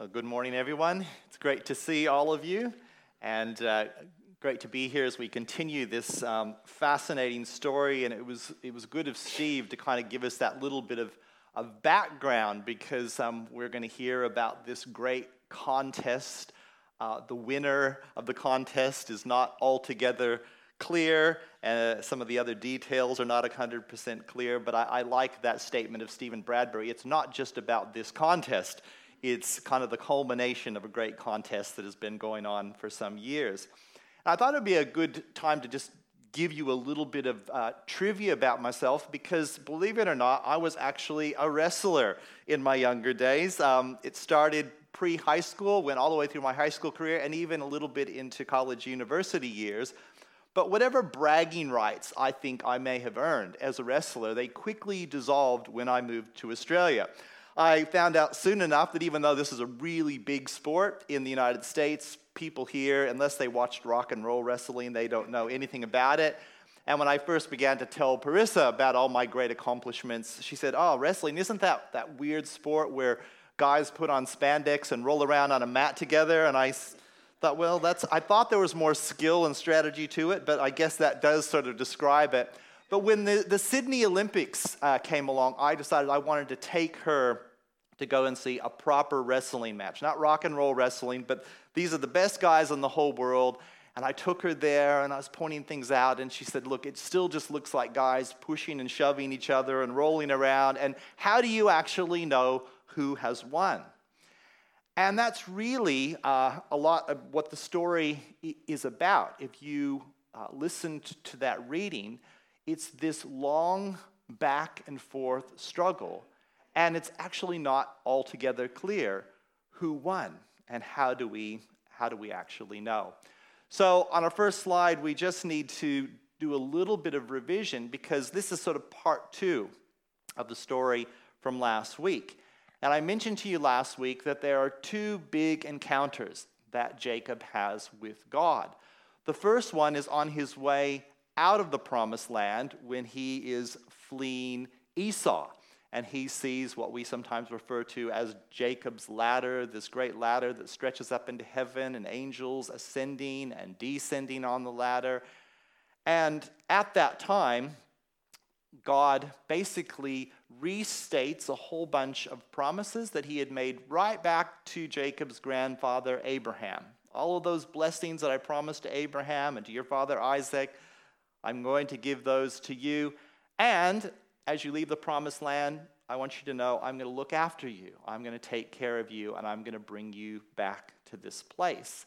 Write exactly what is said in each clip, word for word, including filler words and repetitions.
Well, good morning, everyone. It's great to see all of you, and uh, great to be here as we continue this um, fascinating story. And it was it was good of Steve to kind of give us that little bit of, of background, because um, we're going to hear about this great contest. Uh, the winner of the contest is not altogether clear, and uh, some of the other details are not one hundred percent clear, but I, I like that statement of Stephen Bradbury. It's not just about this contest. It's kind of the culmination of a great contest that has been going on for some years. And I thought it would be a good time to just give you a little bit of uh, trivia about myself, because believe it or not, I was actually a wrestler in my younger days. Um, it started pre-high school, went all the way through my high school career, and even a little bit into college university years. But whatever bragging rights I think I may have earned as a wrestler, they quickly dissolved when I moved to Australia. I found out soon enough that even though this is a really big sport in the United States, people here, unless they watched rock and roll wrestling, they don't know anything about it. And when I first began to tell Parissa about all my great accomplishments, she said, "Oh, wrestling, isn't that that weird sport where guys put on spandex and roll around on a mat together?" And I thought, well, that's, I thought there was more skill and strategy to it, but I guess that does sort of describe it. But when the, the Sydney Olympics uh, came along, I decided I wanted to take her to go and see a proper wrestling match. Not rock and roll wrestling, but these are the best guys in the whole world. And I took her there, and I was pointing things out, and she said, "Look, it still just looks like guys pushing and shoving each other and rolling around. And how do you actually know who has won?" And that's really uh, a lot of what the story is about. If you uh, listen to that reading, it's this long back and forth struggle, and it's actually not altogether clear who won and how do we how do we actually know. So on our first slide, we just need to do a little bit of revision, because this is sort of part two of the story from last week. And I mentioned to you last week that there are two big encounters that Jacob has with God. The first one is on his way out of the promised land when he is fleeing Esau. And he sees what we sometimes refer to as Jacob's ladder, this great ladder that stretches up into heaven, and angels ascending and descending on the ladder. And at that time, God basically restates a whole bunch of promises that he had made right back to Jacob's grandfather Abraham. All of those blessings that I promised to Abraham and to your father Isaac, I'm going to give those to you. And as you leave the promised land, I want you to know I'm going to look after you. I'm going to take care of you, and I'm going to bring you back to this place.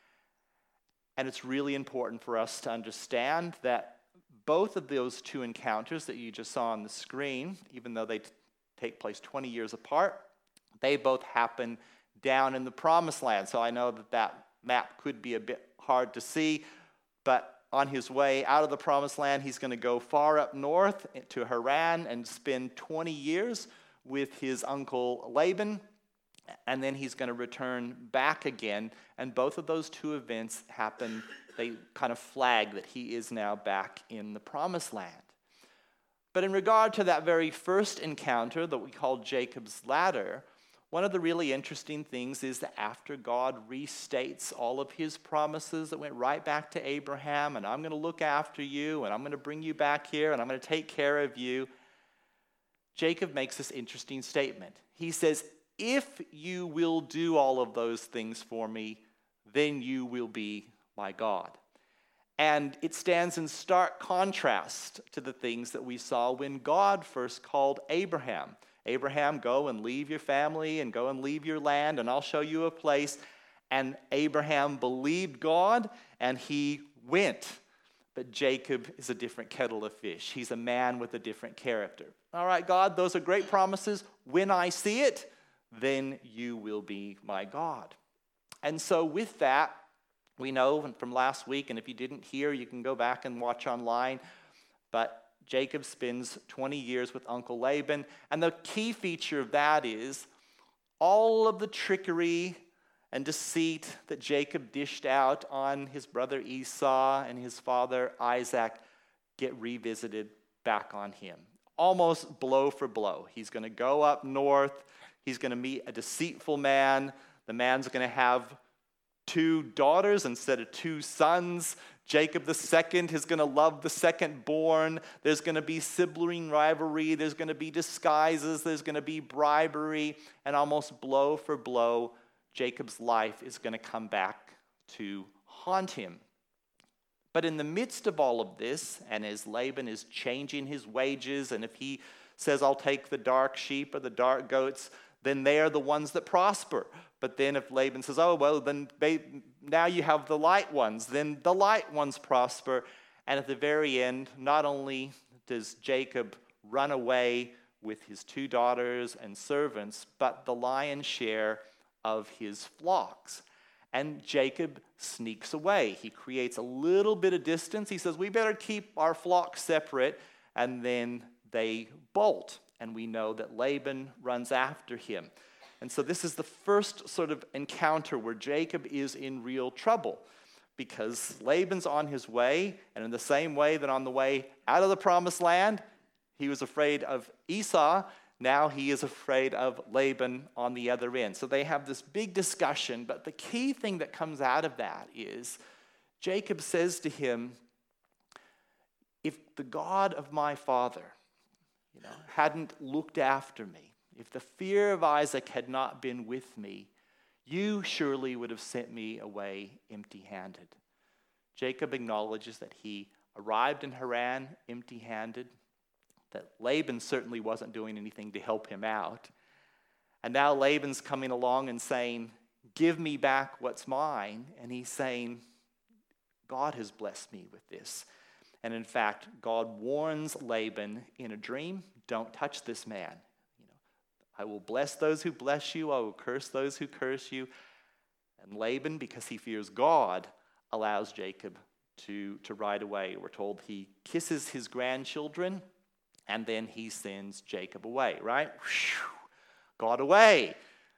And it's really important for us to understand that both of those two encounters that you just saw on the screen, even though they t- take place twenty years apart, they both happen down in the promised land. So I know that that map could be a bit hard to see, but on his way out of the promised land, he's going to go far up north to Haran and spend twenty years with his uncle Laban, and then he's going to return back again. And both of those two events happen, they kind of flag that he is now back in the promised land. But in regard to that very first encounter that we call Jacob's ladder, one of the really interesting things is that after God restates all of his promises that went right back to Abraham, and I'm going to look after you, and I'm going to bring you back here, and I'm going to take care of you, Jacob makes this interesting statement. He says, "If you will do all of those things for me, then you will be my God." And it stands in stark contrast to the things that we saw when God first called Abraham. Abraham, go and leave your family and go and leave your land, and I'll show you a place. And Abraham believed God, and he went. But Jacob is a different kettle of fish. He's a man with a different character. All right, God, those are great promises. When I see it, then you will be my God. And so with that, we know from last week, and if you didn't hear, you can go back and watch online, but Jacob spends twenty years with Uncle Laban, and the key feature of that is all of the trickery and deceit that Jacob dished out on his brother Esau and his father Isaac get revisited back on him. Almost blow for blow. He's going to go up north. He's going to meet a deceitful man The man's going to have two daughters instead of two sons. Jacob the second is going to love the second born. There's going to be sibling rivalry. There's going to be disguises. There's going to be bribery. And almost blow for blow, Jacob's life is going to come back to haunt him. But in the midst of all of this, and as Laban is changing his wages, and if he says, I'll take the dark sheep or the dark goats, then they are the ones that prosper. But then if Laban says, oh, well, then now you have the light ones, then the light ones prosper. And at the very end, not only does Jacob run away with his two daughters and servants, but the lion's share of his flocks. And Jacob sneaks away. He creates a little bit of distance. He says, we better keep our flocks separate. And then they bolt. And we know that Laban runs after him. And so this is the first sort of encounter where Jacob is in real trouble. Because Laban's on his way. And in the same way that on the way out of the promised land, he was afraid of Esau. Now he is afraid of Laban on the other end. So they have this big discussion, but the key thing that comes out of that is Jacob says to him, if the God of my father, you know, hadn't looked after me, if the fear of Isaac had not been with me, you surely would have sent me away empty-handed. Jacob acknowledges that he arrived in Haran empty-handed, that Laban certainly wasn't doing anything to help him out. And now Laban's coming along and saying, give me back what's mine. And he's saying, God has blessed me with this. And in fact, God warns Laban in a dream, don't touch this man. You know, I will bless those who bless you. I will curse those who curse you. And Laban, because he fears God, allows Jacob to, to ride away. We're told he kisses his grandchildren, and then he sends Jacob away, right? Got away.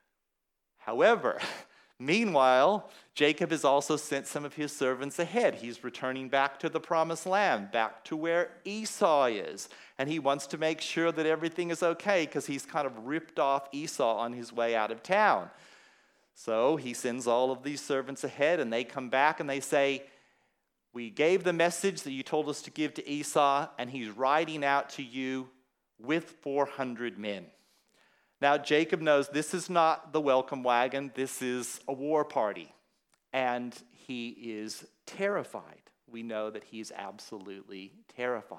However, meanwhile, Jacob has also sent some of his servants ahead. He's returning back to the promised land, back to where Esau is. And he wants to make sure that everything is okay because he's kind of ripped off Esau on his way out of town. So he sends all of these servants ahead, and they come back and they say, we gave the message that you told us to give to Esau, and he's riding out to you with four hundred men. Now, Jacob knows this is not the welcome wagon. This is a war party, and he is terrified. We know that he's absolutely terrified.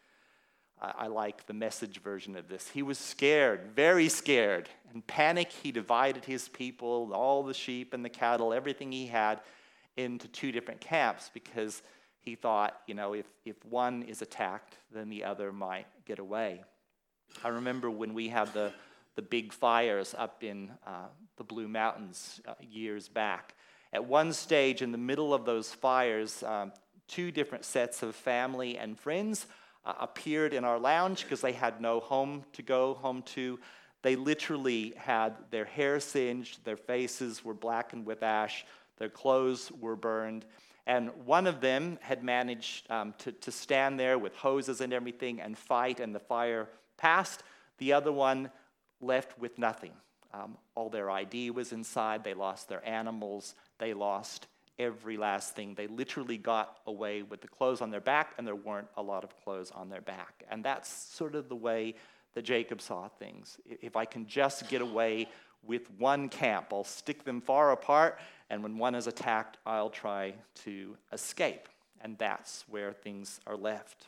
I, I like the Message version of this. He was scared, very scared. In panic, he divided his people, all the sheep and the cattle, everything he had, into two different camps because he thought, you know, if, if one is attacked, then the other might get away. I remember when we had the, the big fires up in uh, the Blue Mountains uh, years back. At one stage in the middle of those fires, um, two different sets of family and friends uh, appeared in our lounge because they had no home to go home to. They literally had their hair singed, their faces were blackened with ash, their clothes were burned, and one of them had managed um, to, to stand there with hoses and everything and fight, and the fire passed. The other one left with nothing. Um, all their I D was inside. They lost their animals. They lost every last thing. They literally got away with the clothes on their back, and there weren't a lot of clothes on their back. And that's sort of the way that Jacob saw things. If I can just get away with one camp, I'll stick them far apart, and when one is attacked, I'll try to escape. And that's where things are left.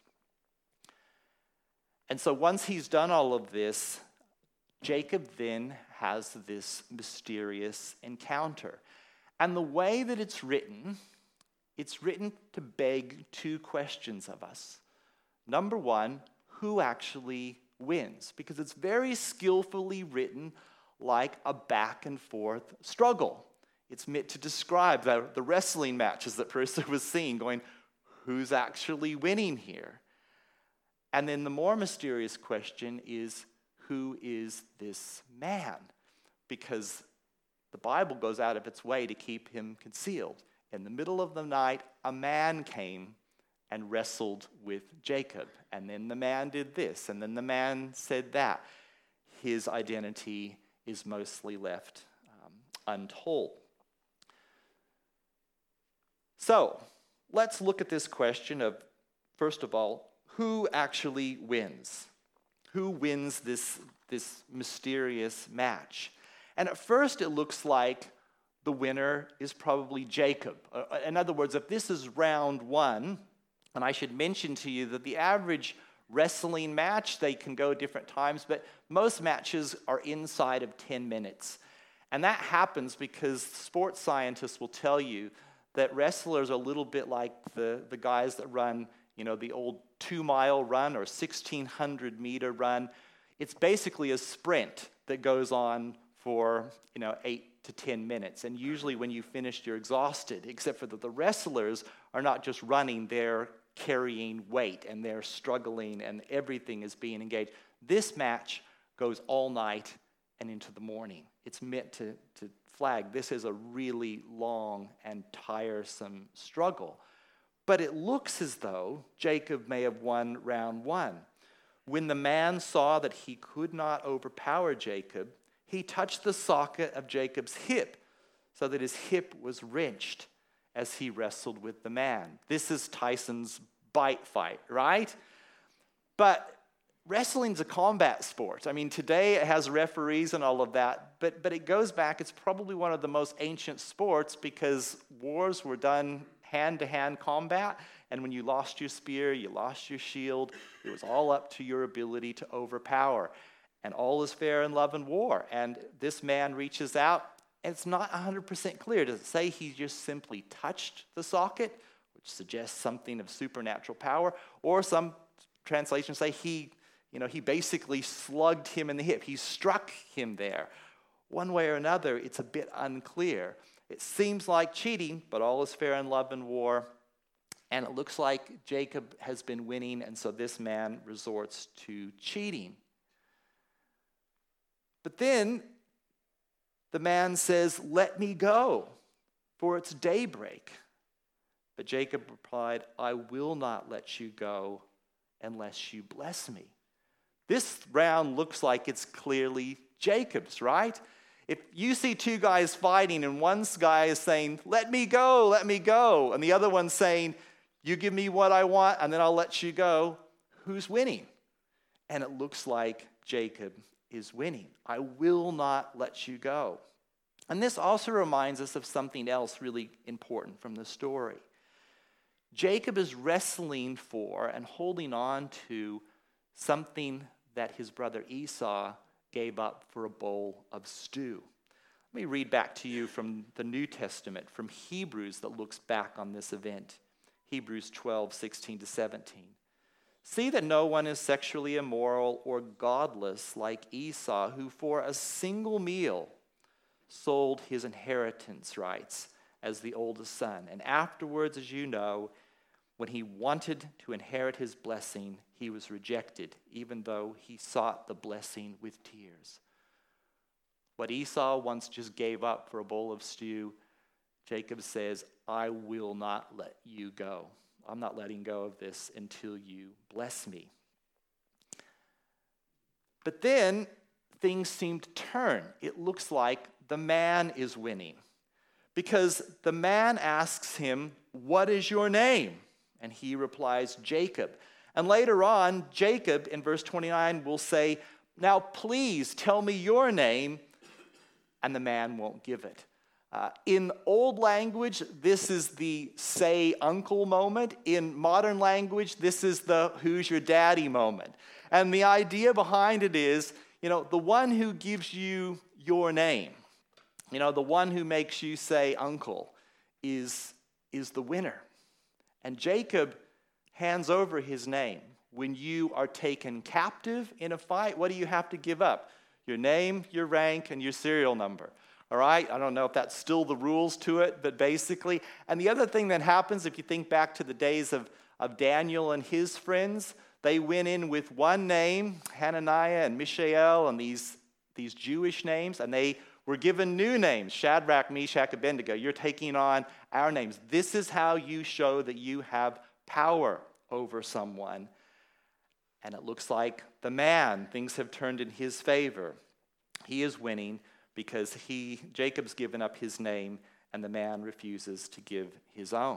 And so once he's done all of this, Jacob then has this mysterious encounter. And the way that it's written, it's written to beg two questions of us. Number one, who actually wins? Because it's very skillfully written like a back and forth struggle. It's meant to describe the, the wrestling matches that Perissa was seeing, going, who's actually winning here? And then the more mysterious question is, who is this man? Because the Bible goes out of its way to keep him concealed. In the middle of the night, a man came and wrestled with Jacob. And then the man did this, and then the man said that. His identity is mostly left um, untold. So, let's look at this question of, first of all, who actually wins? Who wins this, this mysterious match? And at first it looks like the winner is probably Jacob. Uh, in other words, if this is round one, and I should mention to you that the average wrestling match, they can go different times, but most matches are inside of ten minutes. And that happens because sports scientists will tell you that wrestlers are a little bit like the, the guys that run, you know, the old two-mile run or sixteen hundred meter run. It's basically a sprint that goes on for, you know, eight to ten minutes. And usually when you finish, you're exhausted, except for that the wrestlers are not just running, they're carrying weight and they're struggling and everything is being engaged. This match goes all night and into the morning. It's meant to, to flag this is a really long and tiresome struggle. But it looks as though Jacob may have won round one. When the man saw that he could not overpower Jacob, he touched the socket of Jacob's hip so that his hip was wrenched as he wrestled with the man. This is Tyson's bite fight, right? But wrestling's a combat sport. I mean, today it has referees and all of that, but, but it goes back, it's probably one of the most ancient sports because wars were done hand-to-hand combat, and when you lost your spear, you lost your shield, it was all up to your ability to overpower. And all is fair in love and war. And this man reaches out, and it's not one hundred percent clear. Does it say he just simply touched the socket, which suggests something of supernatural power? Or some translations say he, you know, he basically slugged him in the hip. He struck him there. One way or another, it's a bit unclear. It seems like cheating, but all is fair in love and war. And it looks like Jacob has been winning, and so this man resorts to cheating. But then the man says, "Let me go, for it's daybreak." But Jacob replied, "I will not let you go unless you bless me." This round looks like it's clearly Jacob's, right? If you see two guys fighting and one guy is saying, "Let me go, let me go," and the other one's saying, "You give me what I want and then I'll let you go," who's winning? And it looks like Jacob is winning. "I will not let you go." And this also reminds us of something else really important from the story. Jacob is wrestling for and holding on to something that his brother Esau gave up for a bowl of stew. Let me read back to you from the New Testament, from Hebrews, that looks back on this event. Hebrews twelve, sixteen to seventeen. "See that no one is sexually immoral or godless like Esau, who for a single meal sold his inheritance rights as the oldest son. And afterwards, as you know, when he wanted to inherit his blessing, he was rejected, even though he sought the blessing with tears." What Esau once just gave up for a bowl of stew, Jacob says, "I will not let you go. I'm not letting go of this until you bless me." But then things seem to turn. It looks like the man is winning, because the man asks him, "What is your name?" And he replies, "Jacob." And later on, Jacob in verse twenty-nine will say, "Now please tell me your name," and the man won't give it. Uh, in old language, this is the say uncle moment. In modern language, this is the who's your daddy moment. And the idea behind it is, you know, the one who gives you your name, you know, the one who makes you say uncle is, is the winner. And Jacob hands over his name. When you are taken captive in a fight, what do you have to give up? Your name, your rank, and your serial number. All right, I don't know if that's still the rules to it, but basically. And the other thing that happens, if you think back to the days of, of Daniel and his friends, they went in with one name, Hananiah and Mishael, and these, these Jewish names, and they were given new names, Shadrach, Meshach, Abednego. You're taking on our names. This is how you show that you have power over someone. And it looks like the man, things have turned in his favor. He is winning. because he Jacob's given up his name and the man refuses to give his own.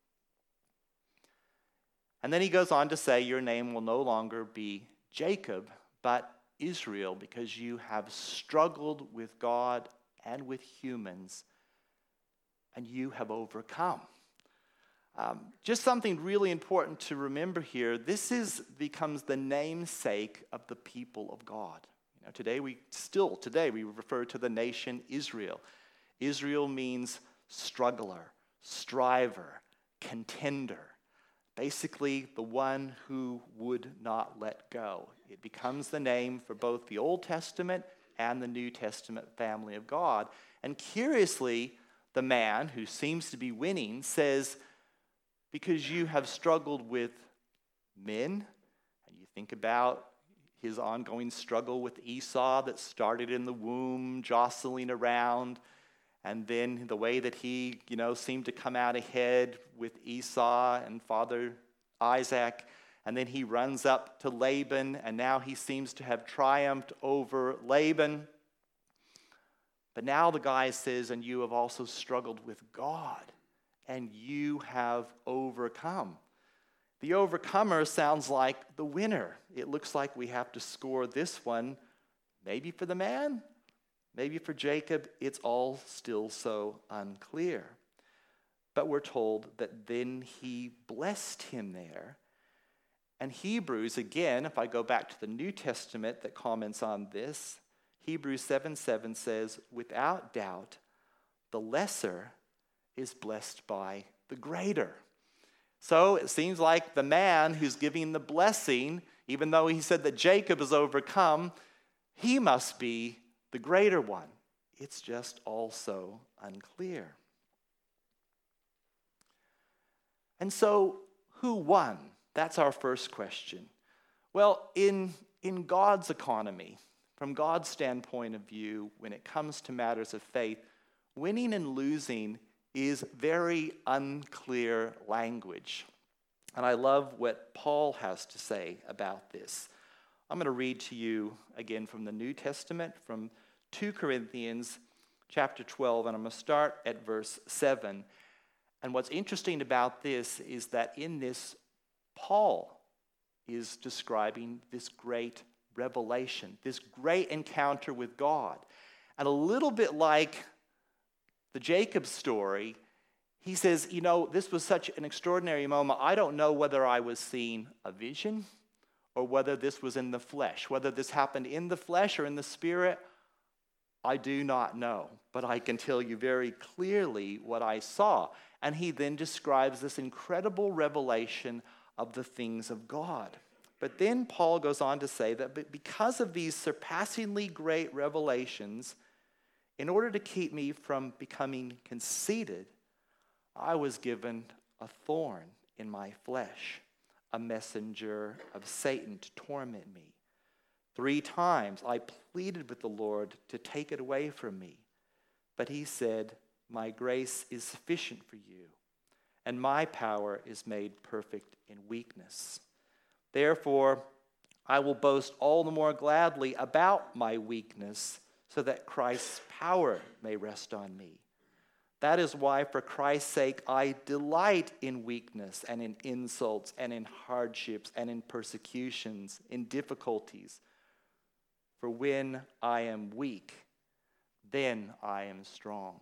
And then he goes on to say, your name will no longer be Jacob, but Israel, because you have struggled with God and with humans, and you have overcome. Um, just something really important to remember here. This is becomes the namesake of the people of God. You know, today we still today we refer to the nation Israel. Israel means struggler, striver, contender. Basically, the one who would not let go. It becomes the name for both the Old Testament and the New Testament family of God. And curiously, the man who seems to be winning says, because you have struggled with men, and you think about his ongoing struggle with Esau that started in the womb, jostling around, and then the way that he, you know, seemed to come out ahead with Esau and Father Isaac, and then he runs up to Laban, and now he seems to have triumphed over Laban. But now the guy says, and you have also struggled with God, and you have overcome. The overcomer sounds like the winner. It looks like we have to score this one, maybe for the man, maybe for Jacob. It's all still so unclear. But we're told that then he blessed him there. And Hebrews, again, if I go back to the New Testament that comments on this, Hebrews seven seven says, without doubt, the lesser is blessed by the greater. So it seems like the man who's giving the blessing, even though he said that Jacob is overcome, he must be the greater one. It's just also unclear. And so, who won? That's our first question. Well, in, in God's economy, from God's standpoint of view, when it comes to matters of faith, winning and losing is very unclear language. And I love what Paul has to say about this. I'm going to read to you again from the New Testament, from Second Corinthians chapter twelve, and I'm going to start at verse seven. And what's interesting about this is that in this, Paul is describing this great revelation, this great encounter with God. And a little bit like the Jacob story, he says, you know, this was such an extraordinary moment. I don't know whether I was seeing a vision or whether this was in the flesh. Whether this happened in the flesh or in the spirit, I do not know. But I can tell you very clearly what I saw. And he then describes this incredible revelation of the things of God. But then Paul goes on to say that because of these surpassingly great revelations, in order to keep me from becoming conceited, I was given a thorn in my flesh, a messenger of Satan to torment me. Three times I pleaded with the Lord to take it away from me. But he said, my grace is sufficient for you, and my power is made perfect in weakness. Therefore, I will boast all the more gladly about my weakness, so that Christ's power may rest on me. That is why, for Christ's sake, I delight in weakness and in insults and in hardships and in persecutions, in difficulties. For when I am weak, then I am strong.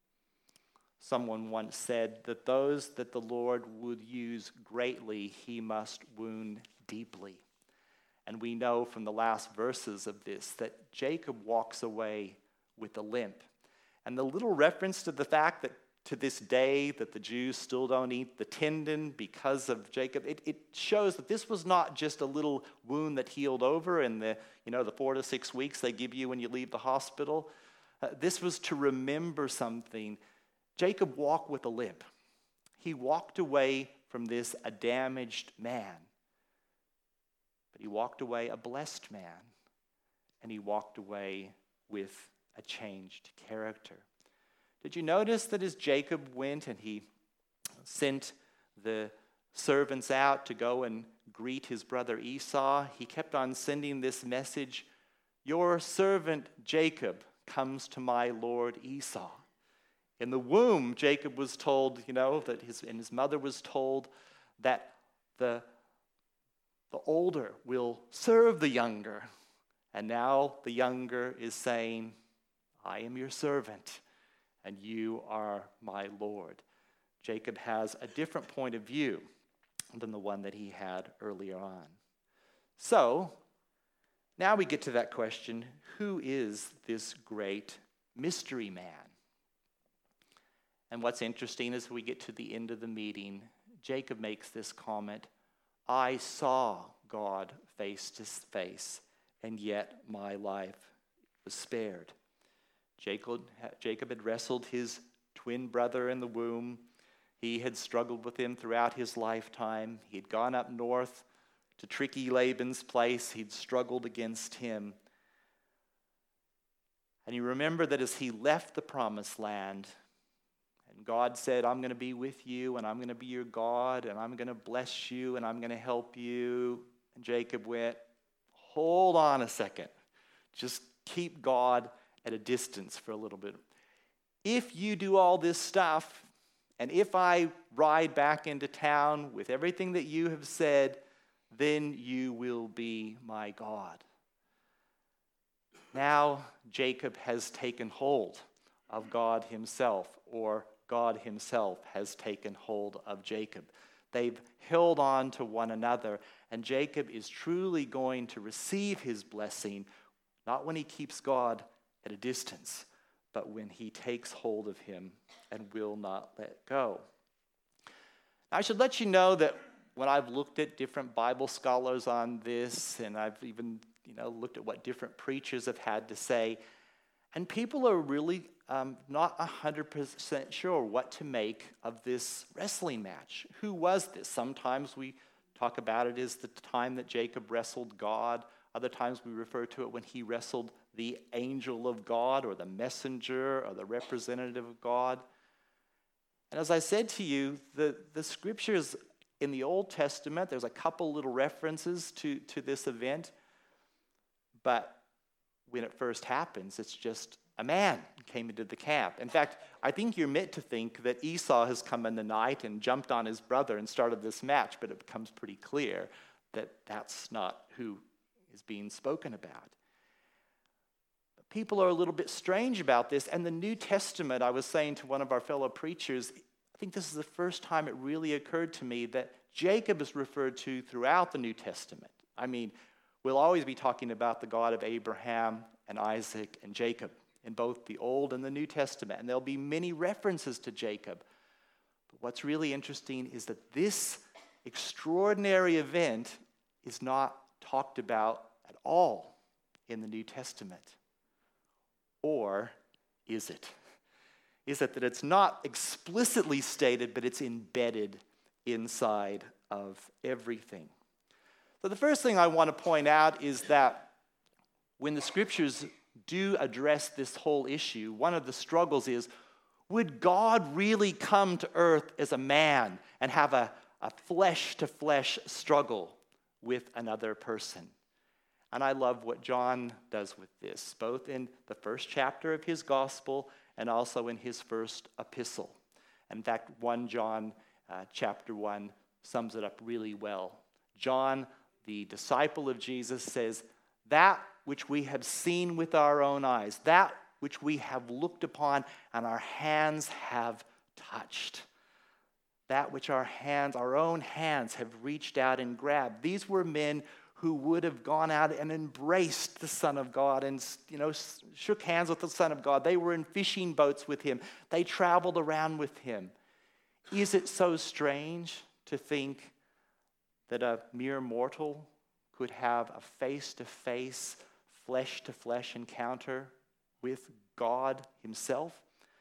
Someone once said that those that the Lord would use greatly, he must wound deeply. And we know from the last verses of this that Jacob walks away with a limp. And the little reference to the fact that to this day that the Jews still don't eat the tendon because of Jacob, it, it shows that this was not just a little wound that healed over in the, you know, the four to six weeks they give you when you leave the hospital. Uh, this was to remember something. Jacob walked with a limp. He walked away from this a damaged man. But he walked away a blessed man. And he walked away with a changed character. Did you notice that as Jacob went and he sent the servants out to go and greet his brother Esau, he kept on sending this message, your servant Jacob comes to my lord Esau. In the womb, Jacob was told, you know, that his and his mother was told that the, the older will serve the younger. And now the younger is saying, I am your servant, and you are my Lord. Jacob has a different point of view than the one that he had earlier on. So, now we get to that question, who is this great mystery man? And what's interesting is we get to the end of the meeting, Jacob makes this comment, I saw God face to face, and yet my life was spared. Jacob, Jacob had wrestled his twin brother in the womb. He had struggled with him throughout his lifetime. He had gone up north to tricky Laban's place. He'd struggled against him. And you remember that as he left the promised land, and God said, I'm going to be with you, and I'm going to be your God, and I'm going to bless you, and I'm going to help you. And Jacob went, hold on a second. Just keep God at a distance for a little bit. If you do all this stuff, and if I ride back into town with everything that you have said, then you will be my God. Now Jacob has taken hold of God himself, or God himself has taken hold of Jacob. They've held on to one another, and Jacob is truly going to receive his blessing, not when he keeps God at a distance, but when he takes hold of him and will not let go. Now, I should let you know that when I've looked at different Bible scholars on this, and I've even you know looked at what different preachers have had to say, and people are really um, not one hundred percent sure what to make of this wrestling match. Who was this? Sometimes we talk about it as the time that Jacob wrestled God. Other times we refer to it when he wrestled the angel of God, or the messenger, or the representative of God. And as I said to you, the, the scriptures in the Old Testament, there's a couple little references to, to this event, but when it first happens, it's just a man came into the camp. In fact, I think you're meant to think that Esau has come in the night and jumped on his brother and started this match, but it becomes pretty clear that that's not who is being spoken about. But people are a little bit strange about this, and the New Testament, I was saying to one of our fellow preachers, I think this is the first time it really occurred to me that Jacob is referred to throughout the New Testament. I mean, we'll always be talking about the God of Abraham and Isaac and Jacob in both the Old and the New Testament, and there'll be many references to Jacob. But what's really interesting is that this extraordinary event is not talked about at all in the New Testament. Or is it? Is it that it's not explicitly stated, but it's embedded inside of everything? So the first thing I want to point out is that when the scriptures do address this whole issue, one of the struggles is, would God really come to earth as a man and have a, a flesh-to-flesh struggle with another person? And I love what John does with this, both in the first chapter of his gospel and also in his first epistle. In fact, First John uh, chapter one sums it up really well. John, the disciple of Jesus, says, that which we have seen with our own eyes, that which we have looked upon and our hands have touched, that which our hands, our own hands have reached out and grabbed. These were men who would have gone out and embraced the Son of God and, you know, shook hands with the Son of God. They were in fishing boats with him. They traveled around with him. Is it so strange to think that a mere mortal could have a face-to-face, flesh-to-flesh encounter with God himself?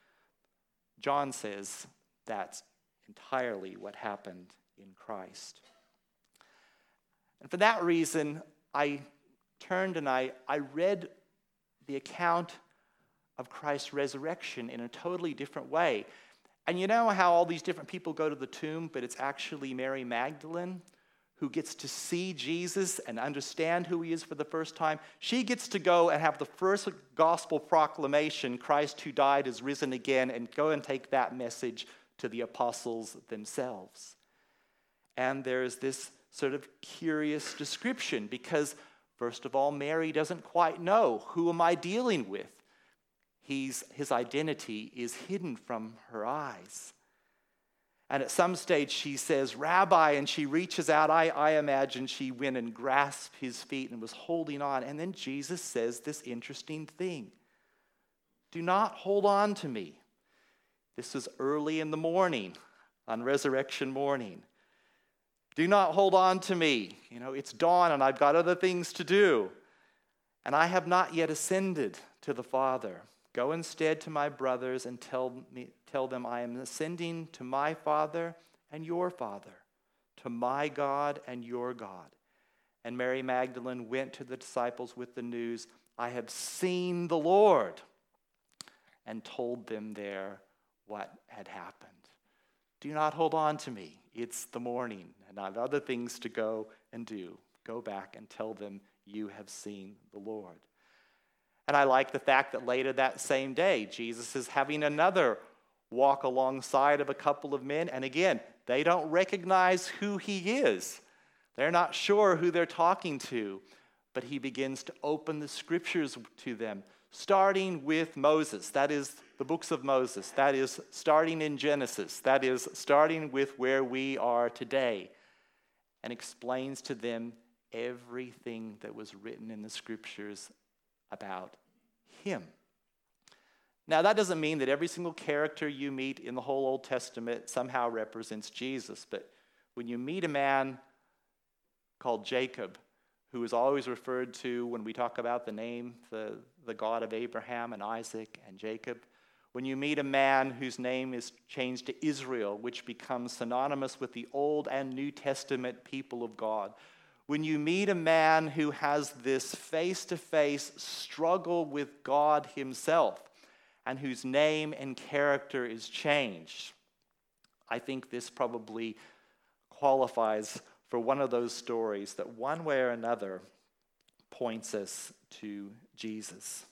John says that's entirely what happened in Christ. And for that reason, I turned and I, I read the account of Christ's resurrection in a totally different way. And you know how all these different people go to the tomb, but it's actually Mary Magdalene who gets to see Jesus and understand who he is for the first time, she gets to go and have the first gospel proclamation, Christ who died is risen again, and go and take that message to the apostles themselves. And there's this sort of curious description because, first of all, Mary doesn't quite know, who am I dealing with? He's, his identity is hidden from her eyes. And at some stage she says, Rabbi, and she reaches out. I, I imagine she went and grasped his feet and was holding on. And then Jesus says this interesting thing. Do not hold on to me. This was early in the morning, on resurrection morning. Do not hold on to me. You know, it's dawn and I've got other things to do. And I have not yet ascended to the Father. Go instead to my brothers and tell me, tell them I am ascending to my Father and your Father, to my God and your God. And Mary Magdalene went to the disciples with the news, I have seen the Lord, and told them there what had happened. Do not hold on to me. It's the morning, and I have other things to go and do. Go back and tell them you have seen the Lord. And I like the fact that later that same day, Jesus is having another walk alongside of a couple of men. And again, they don't recognize who he is. They're not sure who they're talking to. But he begins to open the scriptures to them, starting with Moses. That is the books of Moses. That is starting in Genesis. That is starting with where we are today. And explains to them everything that was written in the scriptures about him. Now, that doesn't mean that every single character you meet in the whole Old Testament somehow represents Jesus, but when you meet a man called Jacob, who is always referred to when we talk about the name, the, the God of Abraham and Isaac and Jacob, when you meet a man whose name is changed to Israel, which becomes synonymous with the Old and New Testament people of God, when you meet a man who has this face-to-face struggle with God himself and whose name and character is changed, I think this probably qualifies for one of those stories that one way or another points us to Jesus.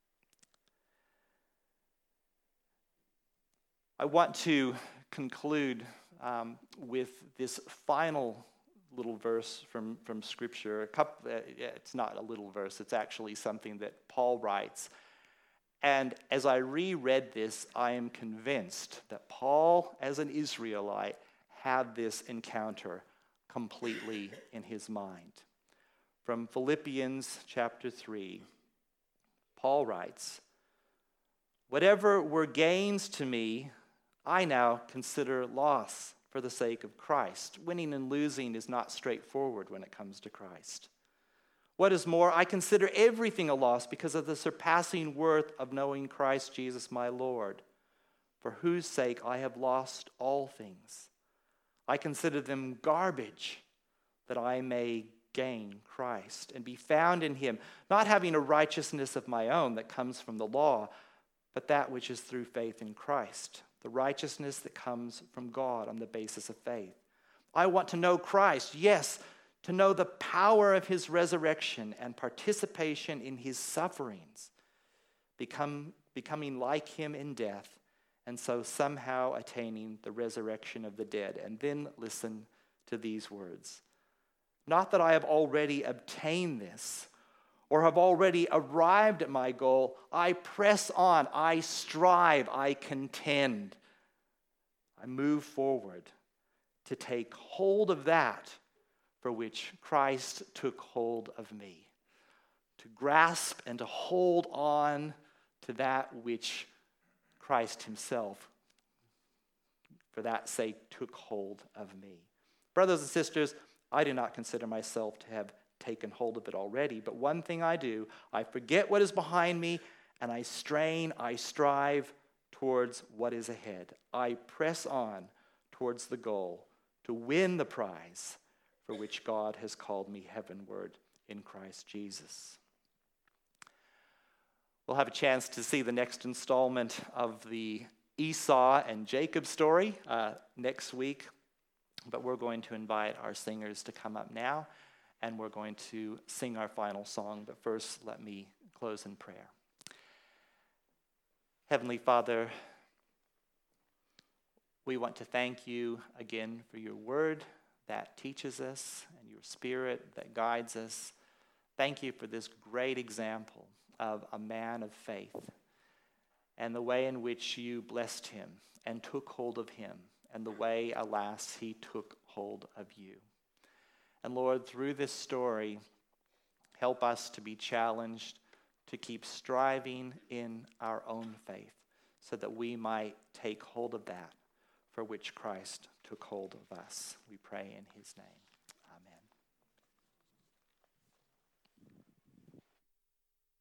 I want to conclude um, with this final little verse from, from Scripture. A couple, uh, it's not a little verse, it's actually something that Paul writes. And as I reread this, I am convinced that Paul, as an Israelite, had this encounter completely in his mind. From Philippians chapter three, Paul writes, whatever were gains to me, I now consider loss for the sake of Christ. Winning and losing is not straightforward when it comes to Christ. What is more, I consider everything a loss because of the surpassing worth of knowing Christ Jesus my Lord, for whose sake I have lost all things. I consider them garbage that I may gain Christ and be found in him, not having a righteousness of my own that comes from the law, but that which is through faith in Christ, the righteousness that comes from God on the basis of faith. I want to know Christ, yes, to know the power of his resurrection and participation in his sufferings, become, becoming like him in death, and so somehow attaining the resurrection of the dead. And then listen to these words. Not that I have already obtained this, or have already arrived at my goal. I press on, I strive, I contend. I move forward to take hold of that for which Christ took hold of me. To grasp and to hold on to that which Christ himself, for that sake, took hold of me. Brothers and sisters, I do not consider myself to have taken hold of it already, but one thing I do, I forget what is behind me, and I strain, I strive towards what is ahead. I press on towards the goal to win the prize for which God has called me heavenward in Christ Jesus. We'll have a chance to see the next installment of the Esau and Jacob story uh, next week. But we're going to invite our singers to come up now, and we're going to sing our final song. But first, let me close in prayer. Heavenly Father, we want to thank you again for your word that teaches us and your spirit that guides us. Thank you for this great example of a man of faith and the way in which you blessed him and took hold of him and the way, alas, he took hold of you. And Lord, through this story, help us to be challenged to keep striving in our own faith so that we might take hold of that for which Christ took hold of us. We pray in his name.